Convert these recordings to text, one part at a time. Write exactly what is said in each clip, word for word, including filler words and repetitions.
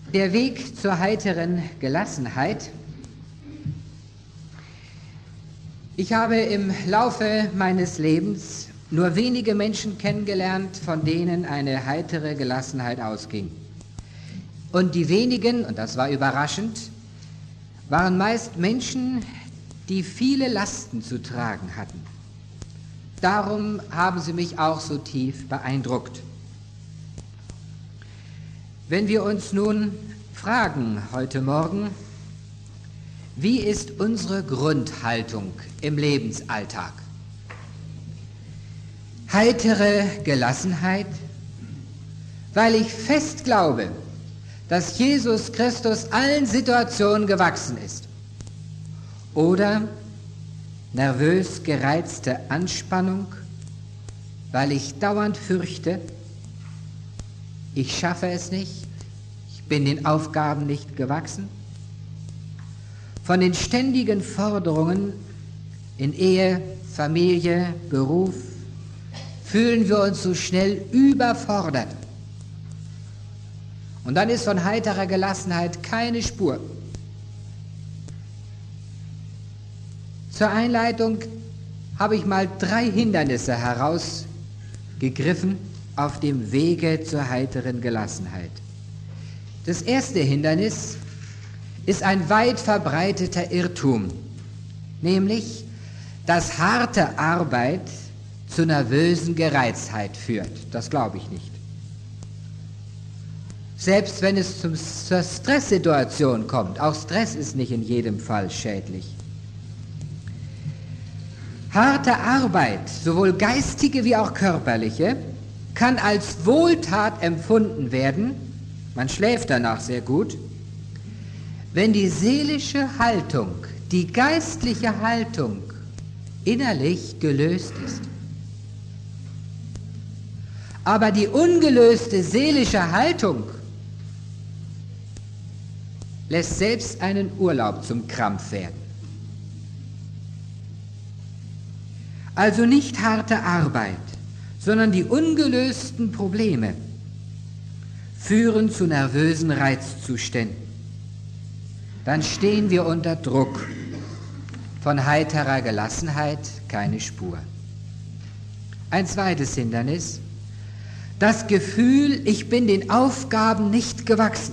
Der Weg zur heiteren Gelassenheit. Ich habe im Laufe meines Lebens nur wenige Menschen kennengelernt, von denen eine heitere Gelassenheit ausging. Und die wenigen, und das war überraschend, waren meist Menschen, die viele Lasten zu tragen hatten. Darum haben sie mich auch so tief beeindruckt. Wenn wir uns nun fragen heute Morgen, wie ist unsere Grundhaltung im Lebensalltag? Heitere Gelassenheit, weil ich fest glaube, dass Jesus Christus allen Situationen gewachsen ist. Oder nervös gereizte Anspannung, weil ich dauernd fürchte, ich schaffe es nicht, ich bin den Aufgaben nicht gewachsen. Von den ständigen Forderungen in Ehe, Familie, Beruf fühlen wir uns so schnell überfordert. Und dann ist von heiterer Gelassenheit keine Spur. Zur Einleitung habe ich mal drei Hindernisse herausgegriffen auf dem Wege zur heiteren Gelassenheit. Das erste Hindernis ist ein weit verbreiteter Irrtum, nämlich, dass harte Arbeit zu nervösen Gereiztheit führt. Das glaube ich nicht. Selbst wenn es zum, zur Stresssituation kommt, auch Stress ist nicht in jedem Fall schädlich. Harte Arbeit, sowohl geistige wie auch körperliche, kann als Wohltat empfunden werden, man schläft danach sehr gut, wenn die seelische Haltung, die geistliche Haltung innerlich gelöst ist. Aber die ungelöste seelische Haltung lässt selbst einen Urlaub zum Krampf werden. Also nicht harte Arbeit, sondern die ungelösten Probleme führen zu nervösen Reizzuständen. Dann stehen wir unter Druck. Von heiterer Gelassenheit keine Spur. Ein zweites Hindernis, das Gefühl, ich bin den Aufgaben nicht gewachsen.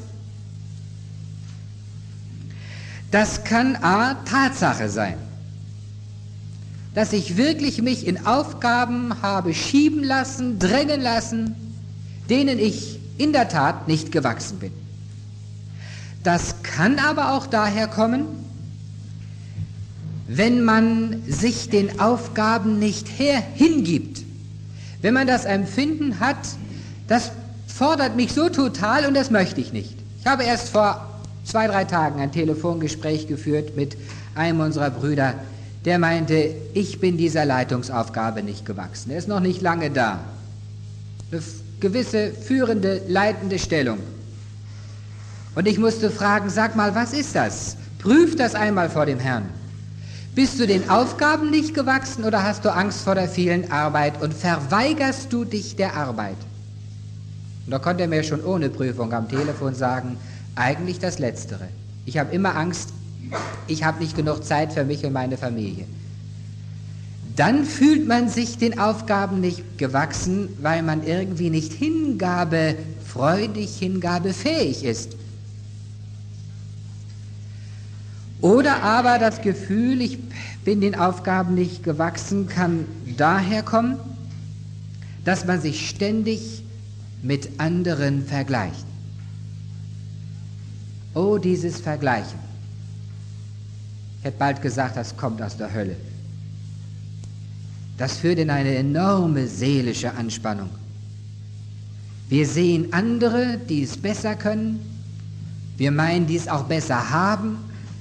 Das kann a. Tatsache sein, dass ich wirklich mich in Aufgaben habe schieben lassen, drängen lassen, denen ich in der Tat nicht gewachsen bin. Das kann aber auch daher kommen, wenn man sich den Aufgaben nicht her hingibt. Wenn man das Empfinden hat, das fordert mich so total und das möchte ich nicht. Ich habe erst vor zwei, drei Tagen ein Telefongespräch geführt mit einem unserer Brüder, der meinte, ich bin dieser Leitungsaufgabe nicht gewachsen. Er ist noch nicht lange da. Eine gewisse führende, leitende Stellung. Und ich musste fragen, sag mal, was ist das? Prüf das einmal vor dem Herrn. Bist du den Aufgaben nicht gewachsen oder hast du Angst vor der vielen Arbeit und verweigerst du dich der Arbeit? Und da konnte er mir schon ohne Prüfung am Telefon sagen, eigentlich das Letztere. Ich habe immer Angst, ich habe nicht genug Zeit für mich und meine Familie. Dann fühlt man sich den Aufgaben nicht gewachsen, weil man irgendwie nicht hingabefreudig, hingabefähig ist. Oder aber das Gefühl, ich bin den Aufgaben nicht gewachsen, kann daher kommen, dass man sich ständig mit anderen vergleicht. Oh, dieses Vergleichen. Ich hätte bald gesagt, das kommt aus der Hölle. Das führt in eine enorme seelische Anspannung. Wir sehen andere, die es besser können. Wir meinen, die es auch besser haben.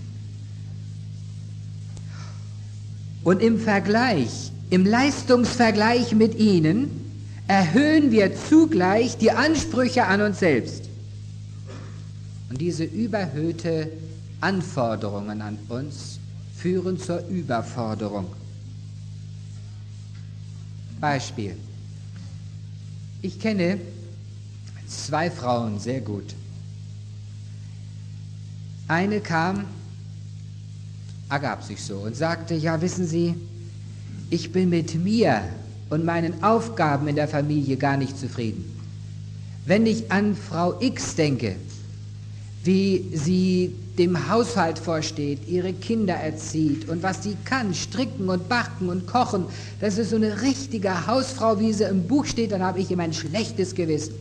Und im Vergleich, im Leistungsvergleich mit ihnen, erhöhen wir zugleich die Ansprüche an uns selbst. Und diese überhöhte Anforderungen an uns führen zur Überforderung. Beispiel. Ich kenne zwei Frauen sehr gut. Eine kam, ergab sich so und sagte, ja, wissen Sie, ich bin mit mir und meinen Aufgaben in der Familie gar nicht zufrieden. Wenn ich an Frau X denke, wie sie dem Haushalt vorsteht, ihre Kinder erzieht und was sie kann, stricken und backen und kochen, das ist so eine richtige Hausfrau, wie sie im Buch steht, dann habe ich immer ein schlechtes Gewissen.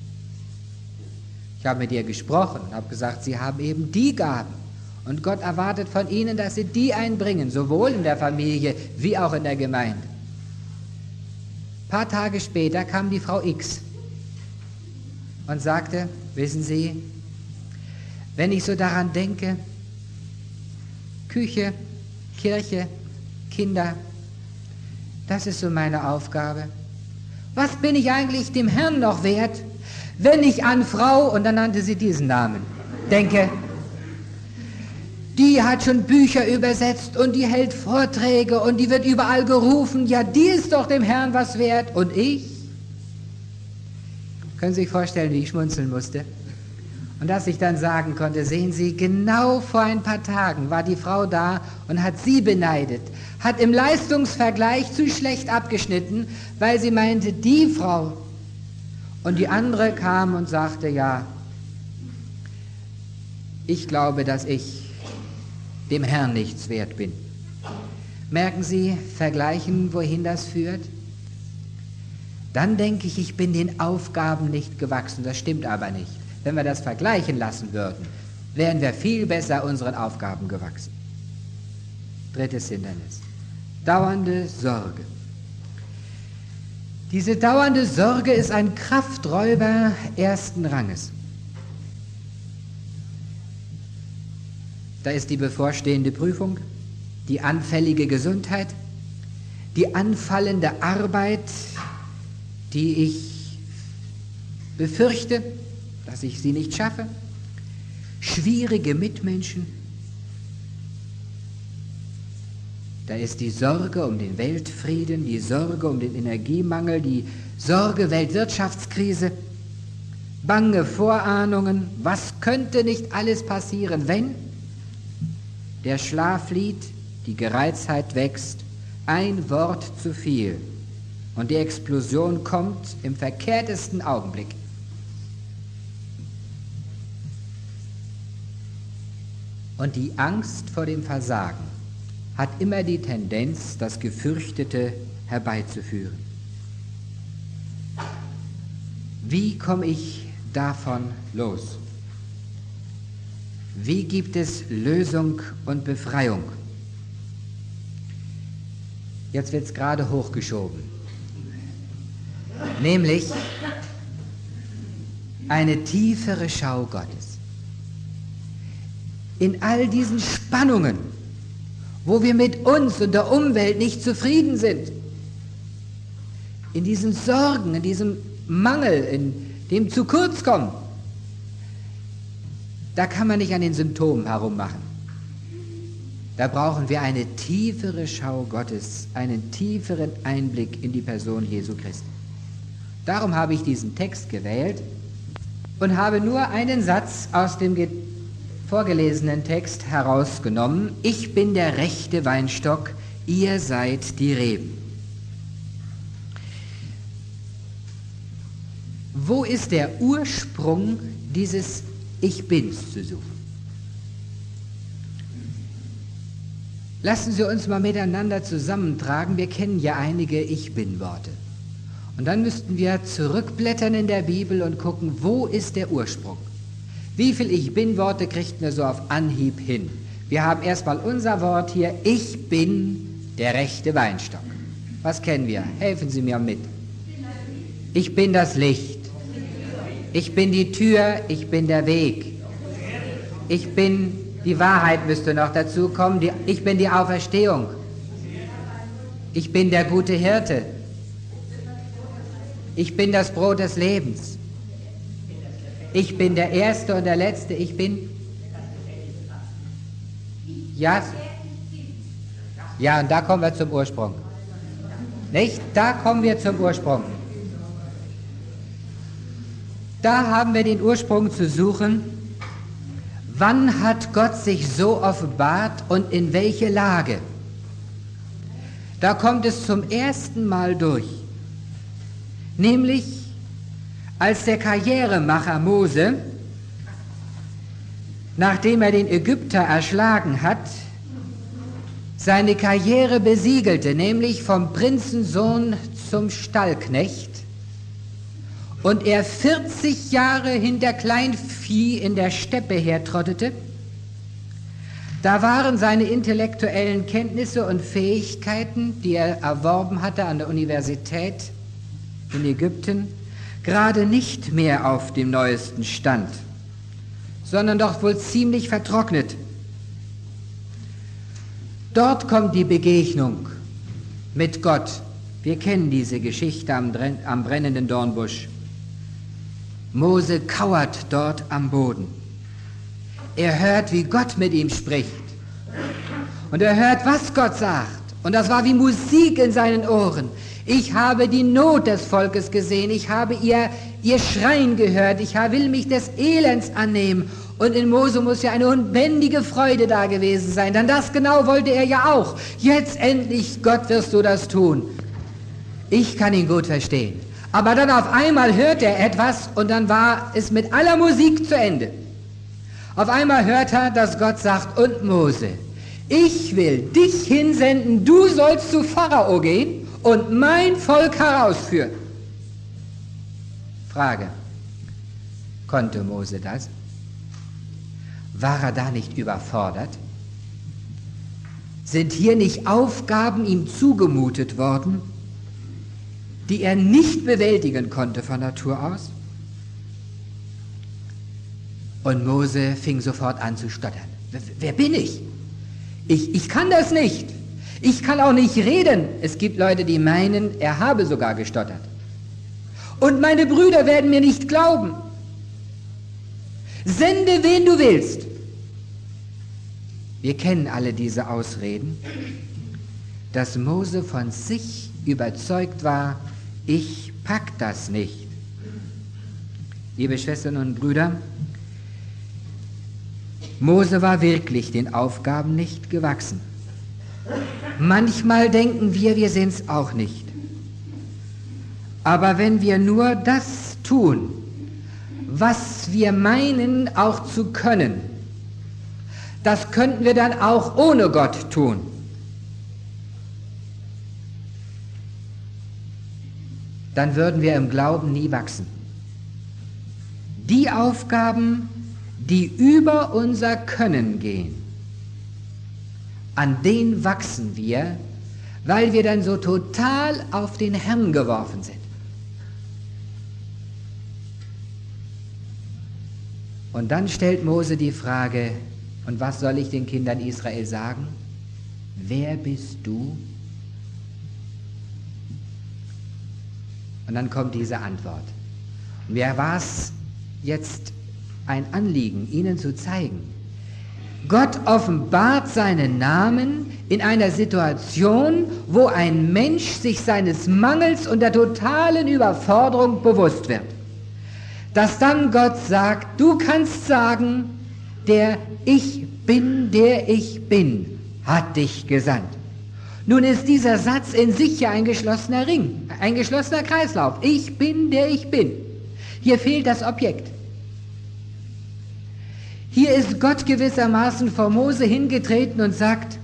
Ich habe mit ihr gesprochen und habe gesagt, sie haben eben die Gaben und Gott erwartet von ihnen, dass sie die einbringen, sowohl in der Familie wie auch in der Gemeinde. Ein paar Tage später kam die Frau X und sagte, wissen Sie, wenn ich so daran denke, Küche, Kirche, Kinder, das ist so meine Aufgabe. Was bin ich eigentlich dem Herrn noch wert, wenn ich an Frau, und dann nannte sie diesen Namen, denke, die hat schon Bücher übersetzt und die hält Vorträge und die wird überall gerufen, ja, die ist doch dem Herrn was wert. Und ich? Können Sie sich vorstellen, wie ich schmunzeln musste? Und dass ich dann sagen konnte, sehen Sie, genau vor ein paar Tagen war die Frau da und hat sie beneidet, hat im Leistungsvergleich zu schlecht abgeschnitten, weil sie meinte, die Frau. Und die andere kam und sagte, ja, ich glaube, dass ich dem Herrn nichts wert bin. Merken Sie, vergleichen, wohin das führt? Dann denke ich, ich bin den Aufgaben nicht gewachsen, das stimmt aber nicht. Wenn wir das vergleichen lassen würden, wären wir viel besser unseren Aufgaben gewachsen. Drittes Hindernis. Dauernde Sorge. Diese dauernde Sorge ist ein Krafträuber ersten Ranges. Da ist die bevorstehende Prüfung, die anfällige Gesundheit, die anfallende Arbeit, die ich befürchte, dass ich sie nicht schaffe, schwierige Mitmenschen. Da ist die Sorge um den Weltfrieden, die Sorge um den Energiemangel, die Sorge Weltwirtschaftskrise, bange Vorahnungen, was könnte nicht alles passieren, wenn der Schlaf flieht, die Gereiztheit wächst, ein Wort zu viel und die Explosion kommt im verkehrtesten Augenblick. Und die Angst vor dem Versagen hat immer die Tendenz, das Gefürchtete herbeizuführen. Wie komme ich davon los? Wie gibt es Lösung und Befreiung? Jetzt wird es gerade hochgeschoben. Nämlich eine tiefere Schau Gottes. In all diesen Spannungen, wo wir mit uns und der Umwelt nicht zufrieden sind, in diesen Sorgen, in diesem Mangel, in dem zu kurz kommen, da kann man nicht an den Symptomen herummachen. Da brauchen wir eine tiefere Schau Gottes, einen tieferen Einblick in die Person Jesu Christi. Darum habe ich diesen Text gewählt und habe nur einen Satz aus dem vorgelesenen Text herausgenommen. Ich bin der rechte Weinstock, ihr seid die Reben. Wo ist der Ursprung dieses Ich Bin's zu suchen? Lassen Sie uns mal miteinander zusammentragen. Wir kennen ja einige Ich Bin-Worte. Und dann müssten wir zurückblättern in der Bibel und gucken, wo ist der Ursprung? Wie viel Ich Bin-Worte kriegt man so auf Anhieb hin? Wir haben erstmal unser Wort hier, ich bin der rechte Weinstock. Was kennen wir? Helfen Sie mir mit. Ich bin das Licht. Ich bin die Tür, ich bin der Weg. Ich bin, die Wahrheit müsste noch dazu kommen, die, ich bin die Auferstehung. Ich bin der gute Hirte. Ich bin das Brot des Lebens. Ich bin der Erste und der Letzte. Ich bin... Ja, ja, und da kommen wir zum Ursprung. Nicht? Da kommen wir zum Ursprung. Da haben wir den Ursprung zu suchen. Wann hat Gott sich so offenbart und in welche Lage? Da kommt es zum ersten Mal durch, nämlich als der Karrieremacher Mose, nachdem er den Ägypter erschlagen hat, seine Karriere besiegelte, nämlich vom Prinzensohn zum Stallknecht, und er vierzig Jahre hinter Kleinvieh in der Steppe hertrottete. Da waren seine intellektuellen Kenntnisse und Fähigkeiten, die er erworben hatte an der Universität in Ägypten, gerade nicht mehr auf dem neuesten Stand, sondern doch wohl ziemlich vertrocknet. Dort kommt die Begegnung mit Gott. Wir kennen diese Geschichte am, am brennenden Dornbusch. Mose kauert dort am Boden. Er hört, wie Gott mit ihm spricht. Und er hört, was Gott sagt. Und das war wie Musik in seinen Ohren. Ich habe die Not des Volkes gesehen. Ich habe ihr, ihr Schreien gehört. Ich will mich des Elends annehmen. Und in Mose muss ja eine unbändige Freude da gewesen sein. Denn das genau wollte er ja auch. Jetzt endlich, Gott, wirst du das tun. Ich kann ihn gut verstehen. Aber dann auf einmal hört er etwas und dann war es mit aller Musik zu Ende. Auf einmal hört er, dass Gott sagt, und Mose, ich will dich hinsenden, du sollst zu Pharao gehen und mein Volk herausführen. Frage, konnte Mose das? War er da nicht überfordert? Sind hier nicht Aufgaben ihm zugemutet worden, die er nicht bewältigen konnte von Natur aus? Und Mose fing sofort an zu stottern. Wer bin ich? Ich, ich kann das nicht. Ich kann auch nicht reden. Es gibt Leute, die meinen, er habe sogar gestottert. Und meine Brüder werden mir nicht glauben. Sende, wen du willst. Wir kennen alle diese Ausreden, dass Mose von sich überzeugt war, ich pack das nicht. Liebe Schwestern und Brüder, Mose war wirklich den Aufgaben nicht gewachsen. Manchmal denken wir, wir sind es auch nicht. Aber wenn wir nur das tun, was wir meinen auch zu können, das könnten wir dann auch ohne Gott tun. Dann würden wir im Glauben nie wachsen. Die Aufgaben, die über unser Können gehen, an denen wachsen wir, weil wir dann so total auf den Herrn geworfen sind. Und dann stellt Mose die Frage, und was soll ich den Kindern Israel sagen? Wer bist du? Und dann kommt diese Antwort. Mir war es jetzt ein Anliegen, Ihnen zu zeigen. Gott offenbart seinen Namen in einer Situation, wo ein Mensch sich seines Mangels und der totalen Überforderung bewusst wird. Dass dann Gott sagt, du kannst sagen, der Ich bin, der ich bin, hat dich gesandt. Nun ist dieser Satz in sich ja ein geschlossener Ring, ein geschlossener Kreislauf. Ich bin, der ich bin. Hier fehlt das Objekt. Hier ist Gott gewissermaßen vor Mose hingetreten und sagt,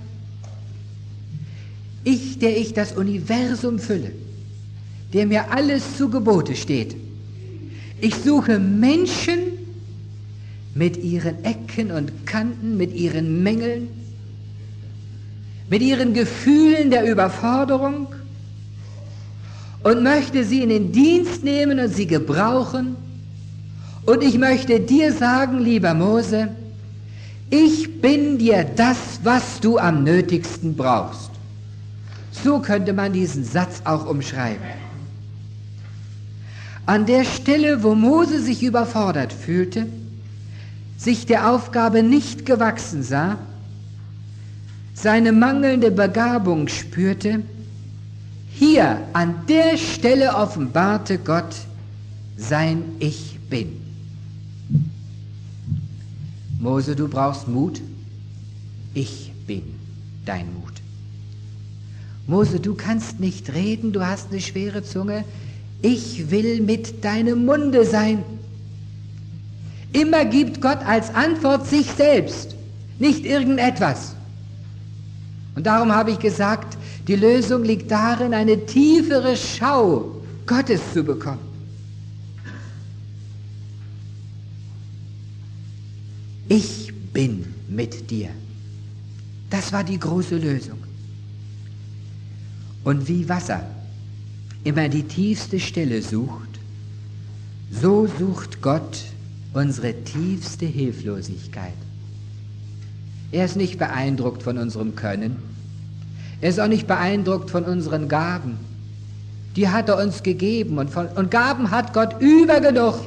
ich, der ich das Universum fülle, der mir alles zu Gebote steht. Ich suche Menschen mit ihren Ecken und Kanten, mit ihren Mängeln, mit ihren Gefühlen der Überforderung und möchte sie in den Dienst nehmen und sie gebrauchen. Und ich möchte dir sagen, lieber Mose, ich bin dir das, was du am nötigsten brauchst. So könnte man diesen Satz auch umschreiben. An der Stelle, wo Mose sich überfordert fühlte, sich der Aufgabe nicht gewachsen sah, seine mangelnde Begabung spürte, hier an der Stelle offenbarte Gott sein Ich Bin. Mose, du brauchst Mut. Ich bin dein Mut. Mose, du kannst nicht reden, du hast eine schwere Zunge. Ich will mit deinem Munde sein. Immer gibt Gott als Antwort sich selbst, nicht irgendetwas. Und darum habe ich gesagt, die Lösung liegt darin, eine tiefere Schau Gottes zu bekommen. Ich bin mit dir. Das war die große Lösung. Und wie Wasser immer die tiefste Stelle sucht, so sucht Gott unsere tiefste Hilflosigkeit. Er ist nicht beeindruckt von unserem Können. Er ist auch nicht beeindruckt von unseren Gaben. Die hat er uns gegeben und, von, und Gaben hat Gott übergenug.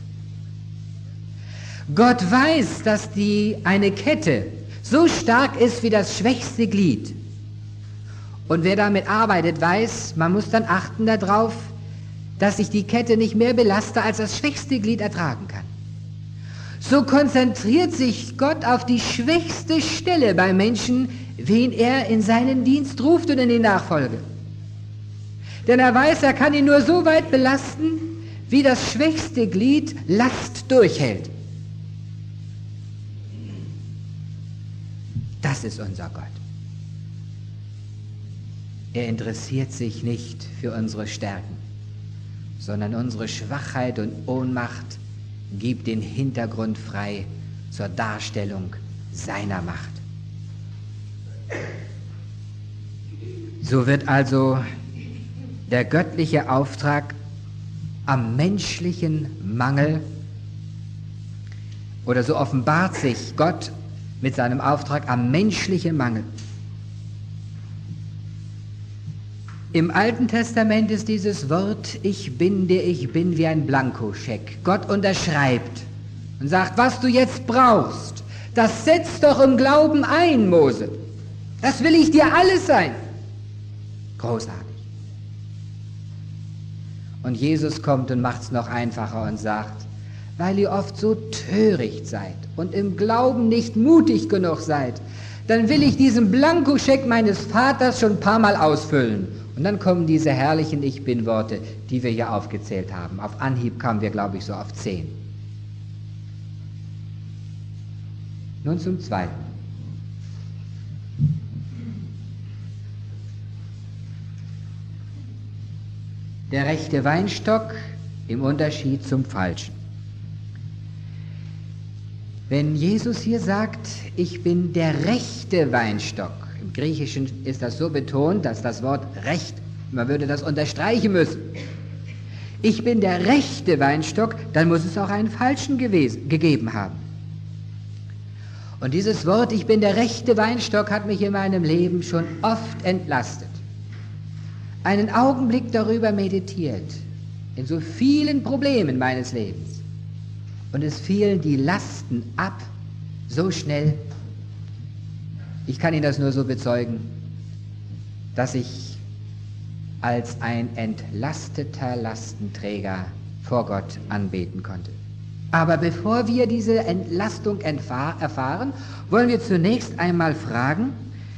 Gott weiß, dass die, eine Kette so stark ist wie das schwächste Glied. Und wer damit arbeitet, weiß, man muss dann achten darauf, dass sich die Kette nicht mehr belastet, als das schwächste Glied ertragen kann. So konzentriert sich Gott auf die schwächste Stelle beim Menschen, wen er in seinen Dienst ruft und in die Nachfolge. Denn er weiß, er kann ihn nur so weit belasten, wie das schwächste Glied Last durchhält. Das ist unser Gott. Er interessiert sich nicht für unsere Stärken, sondern unsere Schwachheit und Ohnmacht gibt den Hintergrund frei zur Darstellung seiner Macht. So wird also der göttliche Auftrag am menschlichen Mangel, oder so offenbart sich Gott mit seinem Auftrag am menschlichen Mangel. Im Alten Testament ist dieses Wort Ich bin, der ich bin, wie ein Blankoscheck. Gott unterschreibt und sagt, was du jetzt brauchst, das setzt doch im Glauben ein, Mose. Das will ich dir alles sein. Großartig. Und Jesus kommt und macht es noch einfacher und sagt, weil ihr oft so töricht seid und im Glauben nicht mutig genug seid, dann will ich diesen Blankoscheck meines Vaters schon ein paar Mal ausfüllen. Und dann kommen diese herrlichen Ich-Bin-Worte, die wir hier aufgezählt haben. Auf Anhieb kamen wir, glaube ich, so auf zehn. Nun zum Zweiten. Der rechte Weinstock im Unterschied zum falschen. Wenn Jesus hier sagt, ich bin der rechte Weinstock, im Griechischen ist das so betont, dass das Wort recht, man würde das unterstreichen müssen. Ich bin der rechte Weinstock, dann muss es auch einen falschen gewesen, gegeben haben. Und dieses Wort, ich bin der rechte Weinstock, hat mich in meinem Leben schon oft entlastet. Einen Augenblick darüber meditiert, in so vielen Problemen meines Lebens. Und es fielen die Lasten ab, so schnell. Ich kann Ihnen das nur so bezeugen, dass ich als ein entlasteter Lastenträger vor Gott anbeten konnte. Aber bevor wir diese Entlastung erfahren, wollen wir zunächst einmal fragen,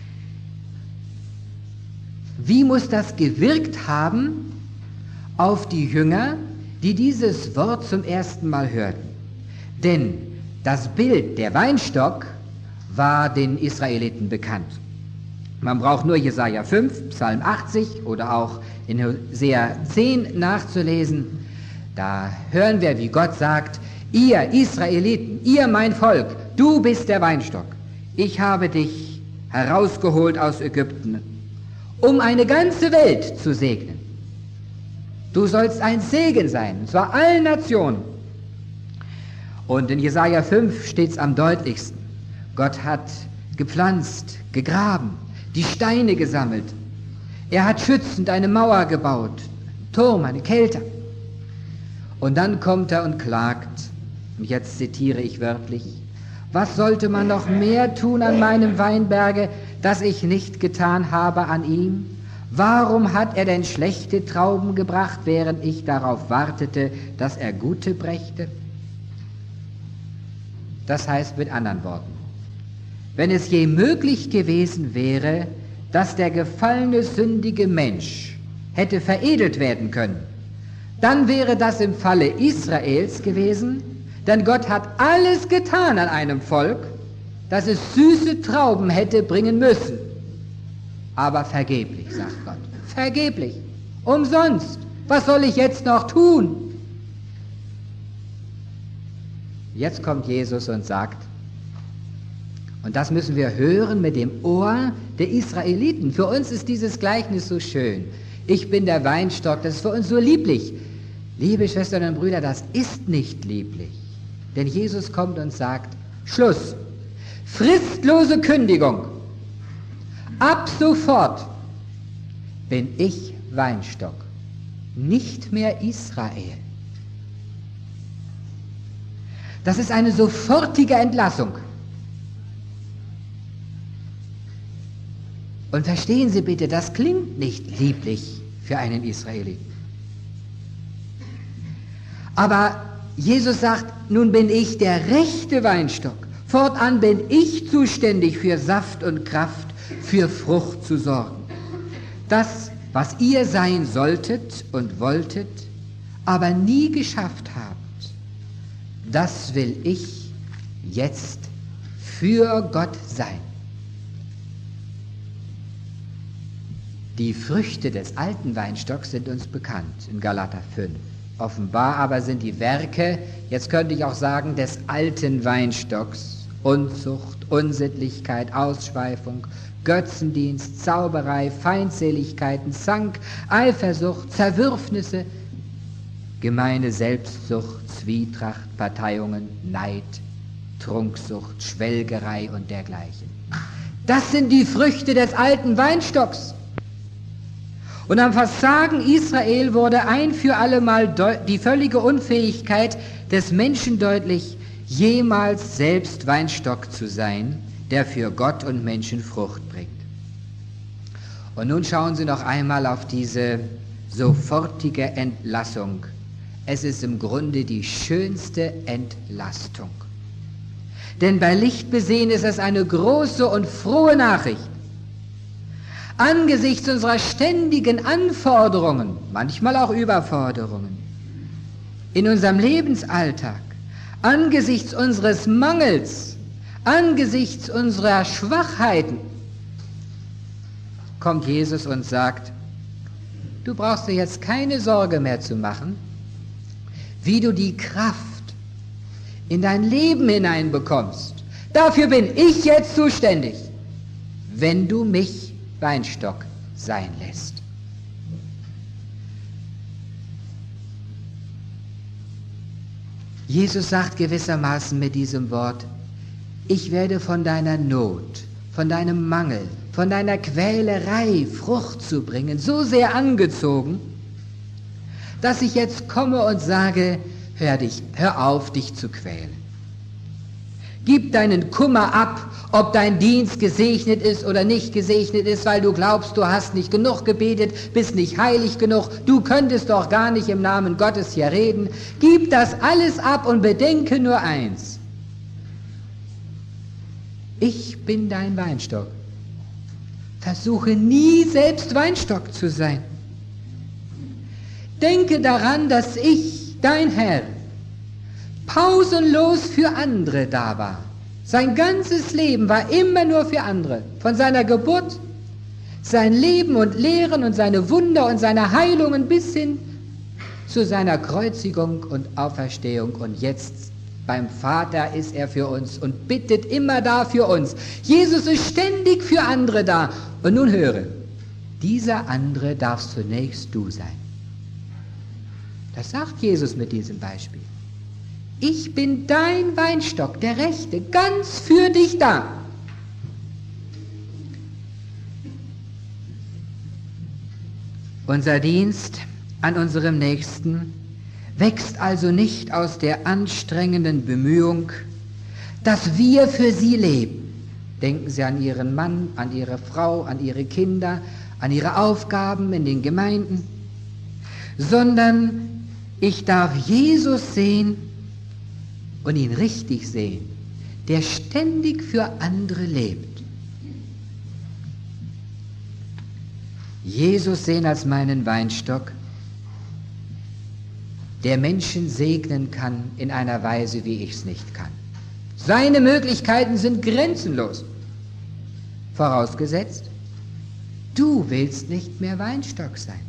wie muss das gewirkt haben auf die Jünger, die dieses Wort zum ersten Mal hörten? Denn das Bild der Weinstock war den Israeliten bekannt. Man braucht nur Jesaja fünf, Psalm achtzig oder auch in Hosea zehn nachzulesen. Da hören wir, wie Gott sagt, ihr Israeliten, ihr mein Volk, du bist der Weinstock. Ich habe dich herausgeholt aus Ägypten, um eine ganze Welt zu segnen. Du sollst ein Segen sein, und zwar allen Nationen. Und in Jesaja fünf steht es am deutlichsten. Gott hat gepflanzt, gegraben, die Steine gesammelt. Er hat schützend eine Mauer gebaut, einen Turm, eine Kälte. Und dann kommt er und klagt, und jetzt zitiere ich wörtlich, was sollte man noch mehr tun an meinem Weinberge, das ich nicht getan habe an ihm? Warum hat er denn schlechte Trauben gebracht, während ich darauf wartete, dass er gute brächte? Das heißt mit anderen Worten, wenn es je möglich gewesen wäre, dass der gefallene, sündige Mensch hätte veredelt werden können, dann wäre das im Falle Israels gewesen, denn Gott hat alles getan an einem Volk, dass es süße Trauben hätte bringen müssen. Aber vergeblich, sagt Gott, vergeblich, umsonst. Was soll ich jetzt noch tun? Jetzt kommt Jesus und sagt, und das müssen wir hören mit dem Ohr der Israeliten. Für uns ist dieses Gleichnis so schön. Ich bin der Weinstock, das ist für uns so lieblich. Liebe Schwestern und Brüder, das ist nicht lieblich. Denn Jesus kommt und sagt, Schluss, fristlose Kündigung. Ab sofort bin ich Weinstock, nicht mehr Israel. Das ist eine sofortige Entlassung. Und verstehen Sie bitte, das klingt nicht lieblich für einen Israeliten. Aber Jesus sagt, nun bin ich der rechte Weinstock. Fortan bin ich zuständig für Saft und Kraft, für Frucht zu sorgen. Das, was ihr sein solltet und wolltet, aber nie geschafft habt, das will ich jetzt für Gott sein. Die Früchte des alten Weinstocks sind uns bekannt in Galater fünf. Offenbar aber sind die Werke, jetzt könnte ich auch sagen, des alten Weinstocks, Unzucht, Unsittlichkeit, Ausschweifung, Götzendienst, Zauberei, Feindseligkeiten, Zank, Eifersucht, Zerwürfnisse, gemeine Selbstsucht, Zwietracht, Parteiungen, Neid, Trunksucht, Schwelgerei und dergleichen. Das sind die Früchte des alten Weinstocks. Und am Versagen Israel wurde ein für allemal die völlige Unfähigkeit des Menschen deutlich, jemals selbst Weinstock zu sein, der für Gott und Menschen Frucht bringt. Und nun schauen Sie noch einmal auf diese sofortige Entlassung. Es ist im Grunde die schönste Entlastung. Denn bei Licht besehen ist es eine große und frohe Nachricht. Angesichts unserer ständigen Anforderungen, manchmal auch Überforderungen, in unserem Lebensalltag, angesichts unseres Mangels, angesichts unserer Schwachheiten, kommt Jesus und sagt, du brauchst dir jetzt keine Sorge mehr zu machen, wie du die Kraft in dein Leben hineinbekommst. Dafür bin ich jetzt zuständig, wenn du mich Weinstock sein lässt. Jesus sagt gewissermaßen mit diesem Wort, ich werde von deiner Not, von deinem Mangel, von deiner Quälerei Frucht zu bringen, so sehr angezogen, dass ich jetzt komme und sage, hör dich, hör auf, dich zu quälen. Gib deinen Kummer ab, ob dein Dienst gesegnet ist oder nicht gesegnet ist, weil du glaubst, du hast nicht genug gebetet, bist nicht heilig genug, du könntest doch gar nicht im Namen Gottes hier reden. Gib das alles ab und bedenke nur eins. Ich bin dein Weinstock. Versuche nie selbst Weinstock zu sein. Denke daran, dass ich, dein Herr, pausenlos für andere da war. Sein ganzes Leben war immer nur für andere. Von seiner Geburt, sein Leben und Lehren und seine Wunder und seine Heilungen bis hin zu seiner Kreuzigung und Auferstehung. Und jetzt beim Vater ist er für uns und bittet immer da für uns. Jesus ist ständig für andere da. Und nun höre, dieser andere darfst zunächst du sein. Das sagt Jesus mit diesem Beispiel. Ich bin dein Weinstock, der Rechte, ganz für dich da. Unser Dienst an unserem Nächsten wächst also nicht aus der anstrengenden Bemühung, dass wir für sie leben. Denken Sie an Ihren Mann, an Ihre Frau, an Ihre Kinder, an Ihre Aufgaben in den Gemeinden, sondern ich darf Jesus sehen und ihn richtig sehen. der ständig für andere lebt. Jesus sehen als meinen Weinstock, der Menschen segnen kann in einer Weise, wie ich es nicht kann. Seine Möglichkeiten sind grenzenlos. Vorausgesetzt, du willst nicht mehr Weinstock sein.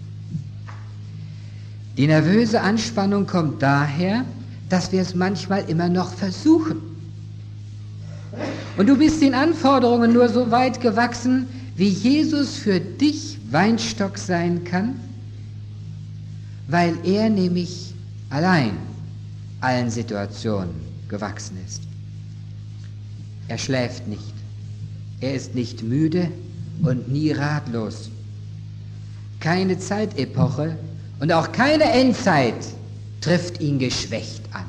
Die nervöse Anspannung kommt daher, dass wir es manchmal immer noch versuchen. Und du bist den Anforderungen nur so weit gewachsen, wie Jesus für dich Weinstock sein kann, weil er nämlich allein allen Situationen gewachsen ist. Er schläft nicht, er ist nicht müde und nie ratlos. Keine Zeitepoche und auch keine Endzeit trifft ihn geschwächt an.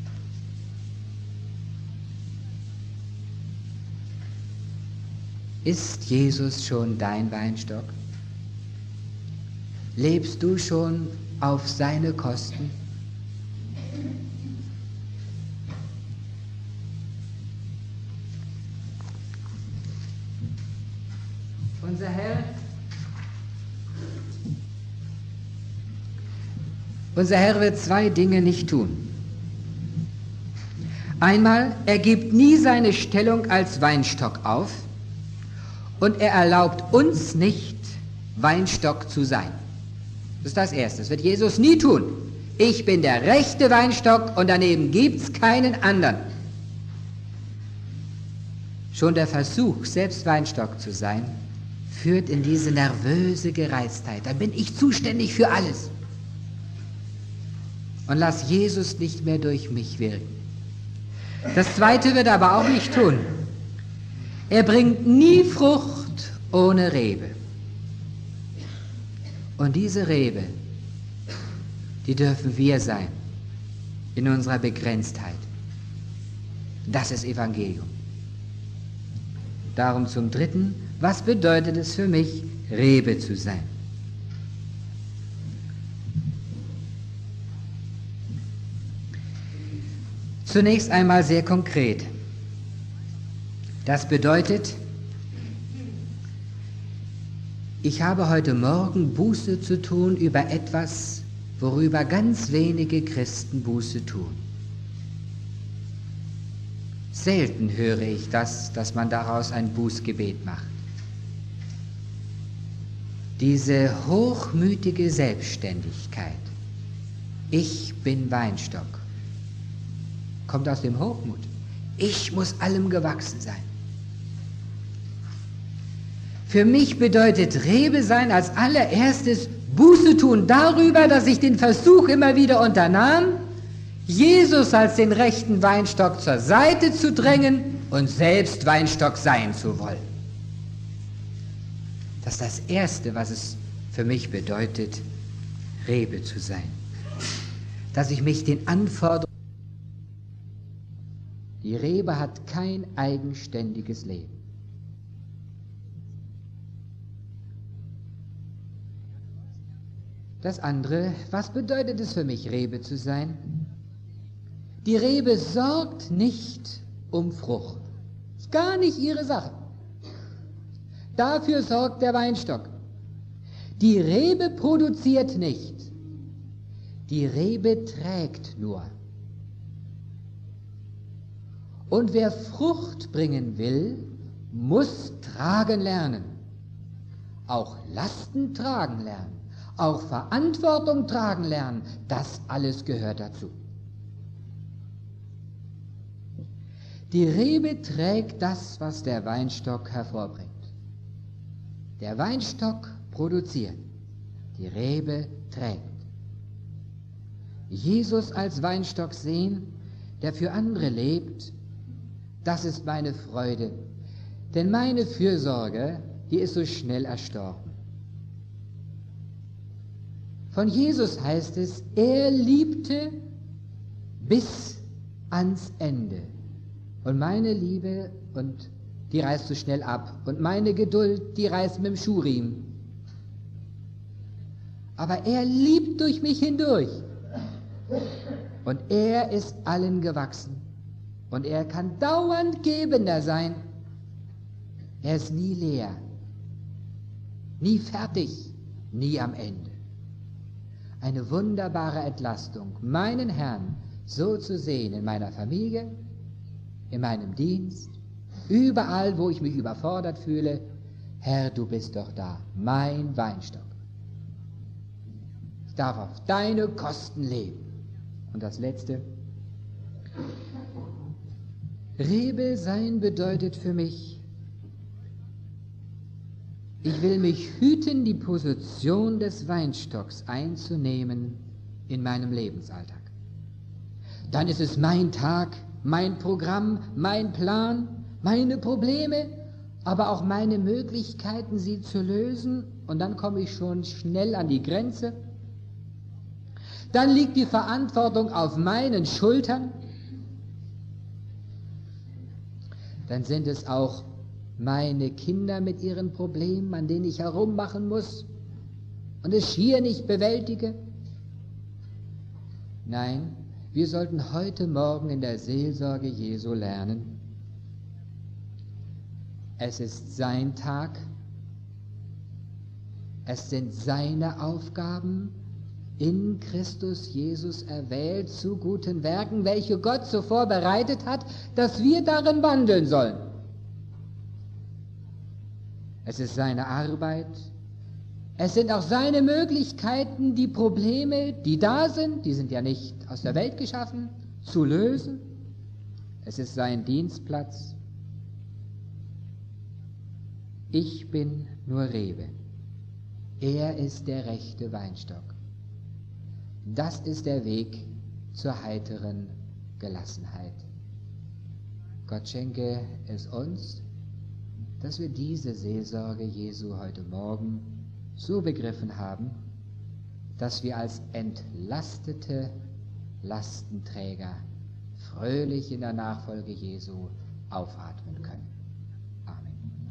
Ist Jesus schon dein Weinstock? Lebst du schon auf seine Kosten? Unser Herr, unser Herr wird zwei Dinge nicht tun. Einmal, er gibt nie seine Stellung als Weinstock auf und er erlaubt uns nicht, Weinstock zu sein. Das ist das Erste. Das wird Jesus nie tun. Ich bin der rechte Weinstock und daneben gibt es keinen anderen. Schon der Versuch, selbst Weinstock zu sein, führt in diese nervöse Gereiztheit. Dann bin ich zuständig für alles. Und lass Jesus nicht mehr durch mich wirken. Das Zweite wird er aber auch nicht tun. Er bringt nie Frucht ohne Rebe. Und diese Rebe, die dürfen wir sein, in unserer Begrenztheit. Das ist Evangelium. Darum zum Dritten, was bedeutet es für mich, Rebe zu sein? Zunächst einmal sehr konkret. Das bedeutet, ich habe heute Morgen Buße zu tun über etwas, worüber ganz wenige Christen Buße tun. Selten höre ich das, dass man daraus ein Bußgebet macht. Diese hochmütige Selbstständigkeit, ich bin Weinstock, kommt aus dem Hochmut. Ich muss allem gewachsen sein. Für mich bedeutet Rebe sein als allererstes Buße tun darüber, dass ich den Versuch immer wieder unternahm, Jesus als den rechten Weinstock zur Seite zu drängen und selbst Weinstock sein zu wollen. Das ist das Erste, was es für mich bedeutet, Rebe zu sein. Dass ich mich den Anforderungen... Die Rebe hat kein eigenständiges Leben. Das andere, was bedeutet es für mich, Rebe zu sein? Die Rebe sorgt nicht um Frucht. Ist gar nicht ihre Sache. Dafür sorgt der Weinstock. Die Rebe produziert nicht. Die Rebe trägt nur. Und wer Frucht bringen will, muss tragen lernen. Auch Lasten tragen lernen. Auch Verantwortung tragen lernen. Das alles gehört dazu. Die Rebe trägt das, was der Weinstock hervorbringt. Der Weinstock produziert. Die Rebe trägt. Jesus als Weinstock sehen, der für andere lebt, das ist meine Freude, denn meine Fürsorge, die ist so schnell erstorben. Von Jesus heißt es, er liebte bis ans Ende. Und meine Liebe, und die reißt so schnell ab, und meine Geduld, die reißt mit dem Schuhriemen. Aber er liebt durch mich hindurch. Und er ist allen gewachsen. Und er kann dauernd gebender sein. Er ist nie leer, nie fertig, nie am Ende. Eine wunderbare Entlastung, meinen Herrn so zu sehen in meiner Familie, in meinem Dienst, überall, wo ich mich überfordert fühle. Herr, du bist doch da, mein Weinstock. Ich darf auf deine Kosten leben. Und das Letzte. Rebe sein bedeutet für mich, ich will mich hüten, die Position des Weinstocks einzunehmen in meinem Lebensalltag. Dann ist es mein Tag, mein Programm, mein Plan, meine Probleme, aber auch meine Möglichkeiten, sie zu lösen. Und dann komme ich schon schnell an die Grenze. Dann liegt die Verantwortung auf meinen Schultern. Dann sind es auch meine Kinder mit ihren Problemen, an denen ich herummachen muss und es schier nicht bewältige. Nein, wir sollten heute Morgen in der Seelsorge Jesu lernen, es ist sein Tag, es sind seine Aufgaben, in Christus Jesus erwählt zu guten Werken, welche Gott so vorbereitet hat, dass wir darin wandeln sollen. Es ist seine Arbeit, es sind auch seine Möglichkeiten, die Probleme, die da sind, die sind ja nicht aus der Welt geschaffen, zu lösen. Es ist sein Dienstplatz. Ich bin nur Rebe, er ist der rechte Weinstock. Das ist der Weg zur heiteren Gelassenheit. Gott schenke es uns, dass wir diese Seelsorge Jesu heute Morgen so begriffen haben, dass wir als entlastete Lastenträger fröhlich in der Nachfolge Jesu aufatmen können. Amen.